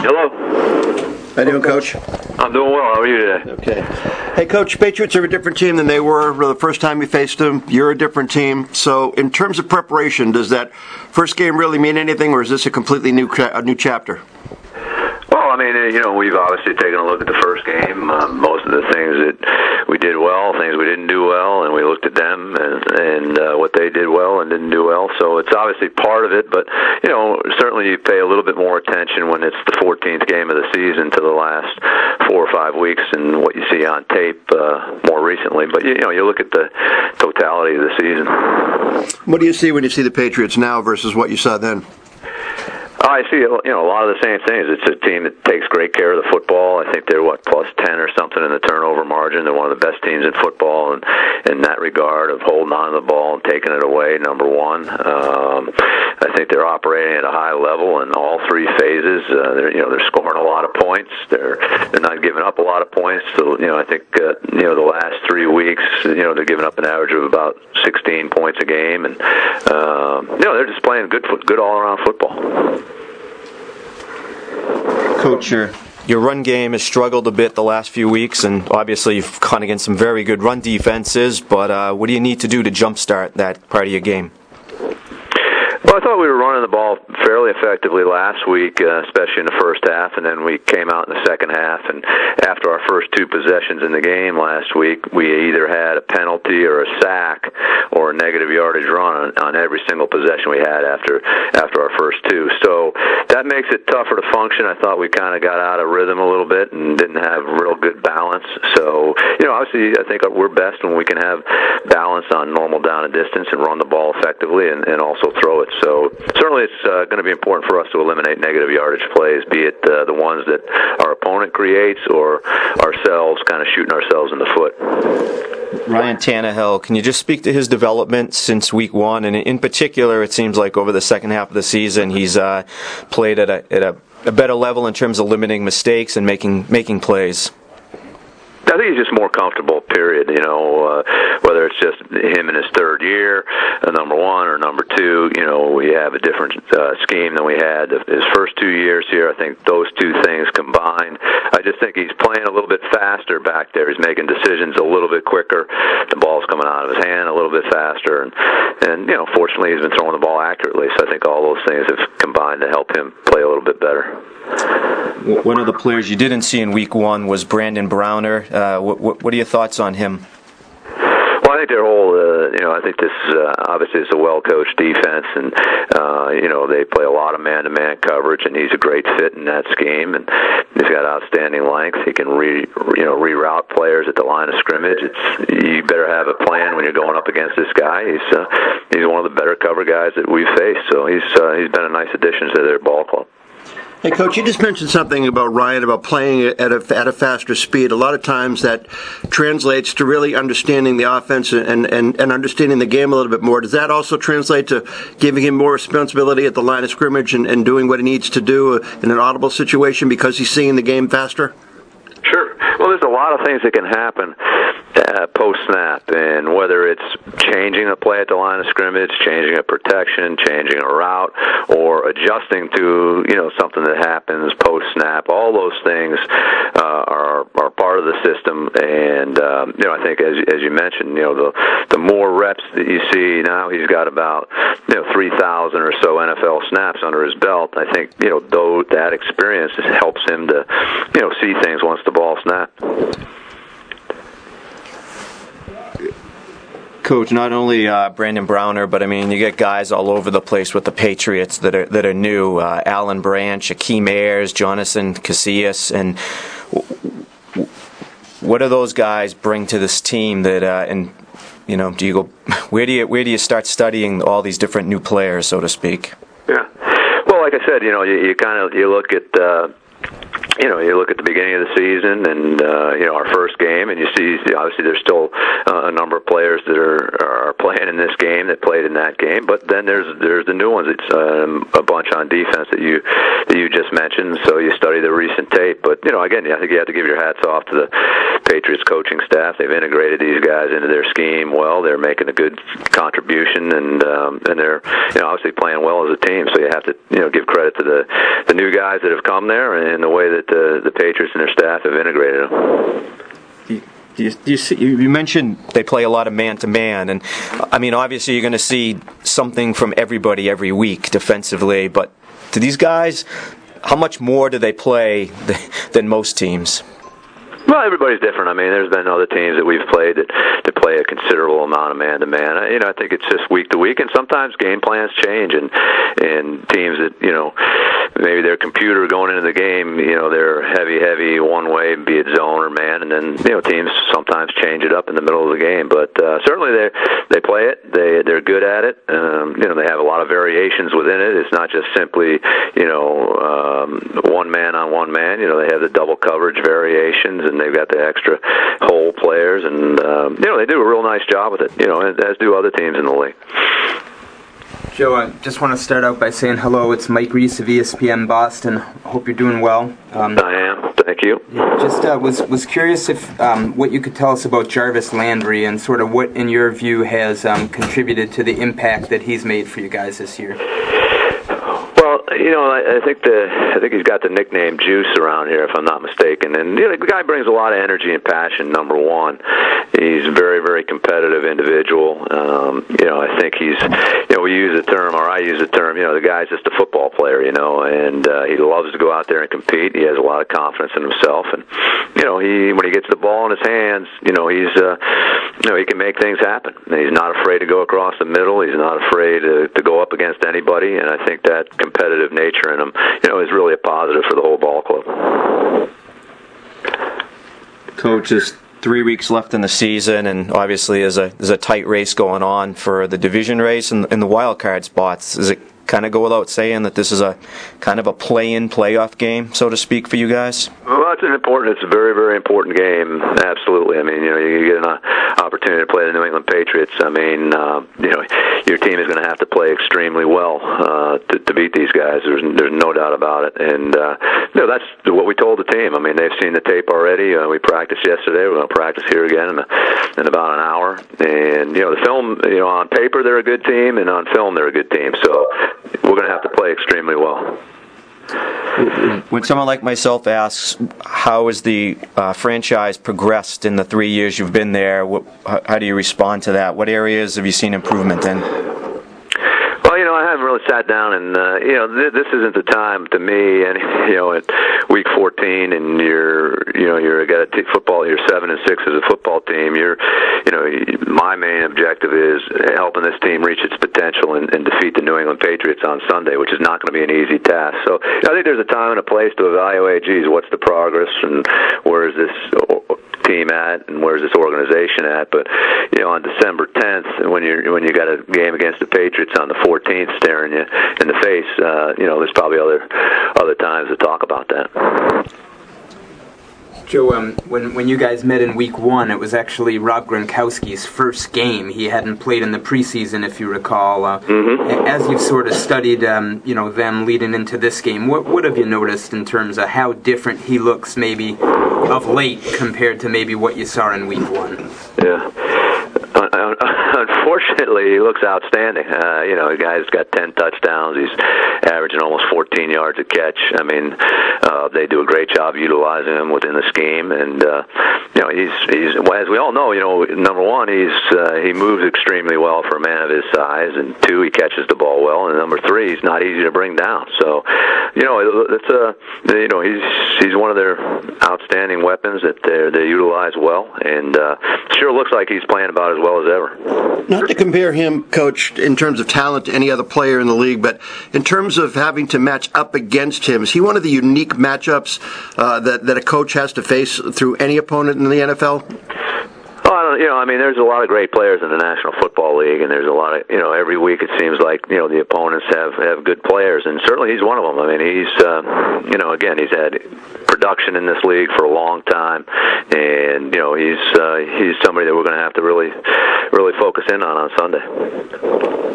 Hello. How you doing, Coach? I'm doing well. How are you today? Okay. Hey, Coach, Patriots are a different team than they were the first time you faced them. You're a different team. So in terms of preparation, does that first game really mean anything, or is this a completely new chapter? Well, I mean, we've obviously taken a look at the first game. Most of the things that we did well, things we didn't do well, and we looked at them and what they did well and didn't do well. So it's obviously part of it, but, certainly you pay a little bit more attention when it's the 14th game of the season to the last 4 or 5 weeks and what you see on tape more recently. But, you look at the totality of the season. What do you see when you see the Patriots now versus what you saw then? I see, a lot of the same things. It's a team that takes great care of the football. I think they're, plus 10 or something in the turnover margin. They're one of the best teams in football in that regard of holding on to the ball and taking it away, number one. I think they're operating at a high level in all three phases. They're scoring a lot of points. They're not giving up a lot of points. So, I think, the last 3 weeks, they're giving up an average of about 16 points a game. And, they're just playing good all-around football. Coach, your run game has struggled a bit the last few weeks, and obviously you've gone against some very good run defenses, but what do you need to do to jumpstart that part of your game? Well, I thought we were running the ball fairly effectively last week, especially in the first half, and then we came out in the second half, and after our first 2 possessions in the game last week, we either had a penalty or a sack or a negative yardage run on every single possession we had after our first 2. So that makes it tougher to function. I thought we kind of got out of rhythm a little bit and didn't have real good balance. So, obviously I think we're best when we can have balance on normal down and distance and run the ball effectively and also throw it. So certainly it's going to be important for us to eliminate negative yardage plays, be it the ones that our opponent creates or ourselves kind of shooting ourselves in the foot. Ryan Tannehill, can you just speak to his development since week 1? And in particular, it seems like over the second half of the season, he's played at a better level in terms of limiting mistakes and making plays. I think he's just more comfortable, period. Whether it's just him in his third year, number one, or number two, we have a different scheme than we had his first 2 years here. I think those two things combined, I just think he's playing a little bit faster back there. He's making decisions a little bit quicker. The ball's coming out of his hand a little bit faster. And fortunately, he's been throwing the ball accurately. So I think all those things have combined to help him play a little bit better. One of the players you didn't see in week 1 was Brandon Browner. What are your thoughts on him? Well, I think their whole, I think this obviously is a well-coached defense, and they play a lot of man-to-man coverage, and he's a great fit in that scheme, and he's got outstanding length. He can reroute players at the line of scrimmage. You better have a plan when you're going up against this guy. He's one of the better cover guys that we've faced, so he's been a nice addition to their ball club. Hey, Coach, you just mentioned something about Ryan, about playing at a faster speed. A lot of times that translates to really understanding the offense and understanding the game a little bit more. Does that also translate to giving him more responsibility at the line of scrimmage and doing what he needs to do in an audible situation because he's seeing the game faster? Sure. Well, there's a lot of things that can happen post-snap, and whether it's changing a play at the line of scrimmage, changing a protection, changing a route, or adjusting to something that happens post-snap, all those things are part of the system. And I think as you mentioned, the more reps that you see now, he's got about 3,000 or so NFL snaps under his belt. I think though that experience helps him to see things once the ball snapped. Coach, not only Brandon Browner, but you get guys all over the place with the Patriots that are new. Alan Branch, Akeem Ayers, Jonathan Casillas, and what do those guys bring to this team? That do you go? Where do you start studying all these different new players, so to speak? Yeah. Well, like I said, you look at. You look at the beginning of the season and our first game, and you see obviously there's still a number of players that are playing in this game that played in that game. But then there's the new ones. It's a bunch on defense that you just mentioned. So you study the recent tape. But again, I think you have to give your hats off to Patriots coaching staff. They've integrated these guys into their scheme well. They're making a good contribution, and they're obviously playing well as a team. So you have to give credit to the new guys that have come there and the way that the Patriots and their staff have integrated them. You mentioned they play a lot of man-to-man, and I mean, obviously you're going to see something from everybody every week defensively, but to these guys, how much more do they play than most teams? Well, everybody's different. I mean, there's been other teams that we've played that play a considerable amount of man-to-man. I think it's just week to week, and sometimes game plans change, and teams that, maybe their computer going into the game, they're heavy one way, be it zone or man, and then, teams sometimes change it up in the middle of the game. But certainly they play it. They're good at it. They have a lot of variations within it. It's not just simply, one man on one man. They have the double coverage variations, and they've got the extra hole players, and they do a real nice job with it, as do other teams in the league. Joe, I just want to start out by saying hello. It's Mike Reese of ESPN Boston. Hope you're doing well. I am. Thank you. Just was curious if what you could tell us about Jarvis Landry and sort of what, in your view, has contributed to the impact that he's made for you guys this year. Well, I think he's got the nickname Juice around here, if I'm not mistaken. And the guy brings a lot of energy and passion. Number one, he's a very, very competitive individual. I think he's, we use the term, or I use the term, the guy's just a football player, and he loves to go out there and compete. He has a lot of confidence in himself, and when he gets the ball in his hands, he can make things happen. He's not afraid to go across the middle. He's not afraid to go up against anybody, and I think that competitive nature in him, is really a positive for the whole ball club. Coach, there's 3 weeks left in the season, and obviously there's a tight race going on for the division race and the wild card spots. Does it kind of go without saying that this is a kind of a play-in playoff game, so to speak, for you guys? Well, it's a very, very important game. Absolutely. I mean, you get an opportunity to play the New England Patriots. I mean, your team is going to have to play extremely well to beat these guys. There's no doubt about it. And that's what we told the team. I mean, they've seen the tape already. We practiced yesterday. We're going to practice here again in about an hour. And the film, on paper they're a good team, and on film they're a good team. So we're going to have to play extremely well. When someone like myself asks, how has the franchise progressed in the 3 years you've been there, how do you respond to that? What areas have you seen improvement in? Well, I haven't really sat down and, this isn't the time to me, and, at week 14 and you're got a football, you're 7-6 as a football team, my main objective is helping this team reach its potential and defeat the New England Patriots on Sunday, which is not going to be an easy task. So I think there's a time and a place to evaluate, what's the progress and where is this team at and where's this organization at. But on December 10th, when you got a game against the Patriots on the 14th staring you in the face, there's probably other times to talk about that. Joe, when you guys met in week 1, it was actually Rob Gronkowski's first game. He hadn't played in the preseason, if you recall. As you've sort of studied, them leading into this game, what have you noticed in terms of how different he looks, maybe of late, compared to maybe what you saw in week 1? Yeah. Unfortunately, he looks outstanding. The guy's got 10 touchdowns. He's averaging almost 14 yards a catch. I mean, they do a great job utilizing him within the scheme, and he's as we all know, number one, he moves extremely well for a man of his size, and 2, he catches the ball well, and number 3, he's not easy to bring down. So, he's one of their outstanding weapons that they utilize well, and sure looks like he's playing about as well as ever. Not to compare him, Coach, in terms of talent to any other player in the league, but in terms of having to match up against him, is he one of the unique matchups that a coach has to face through any opponent in the NFL? Well, there's a lot of great players in the National Football League, and there's a lot of, every week it seems like, the opponents have good players, and certainly he's one of them. I mean, he's, he's had production in this league for a long time, and, he's somebody that we're going to have to really focus in on Sunday.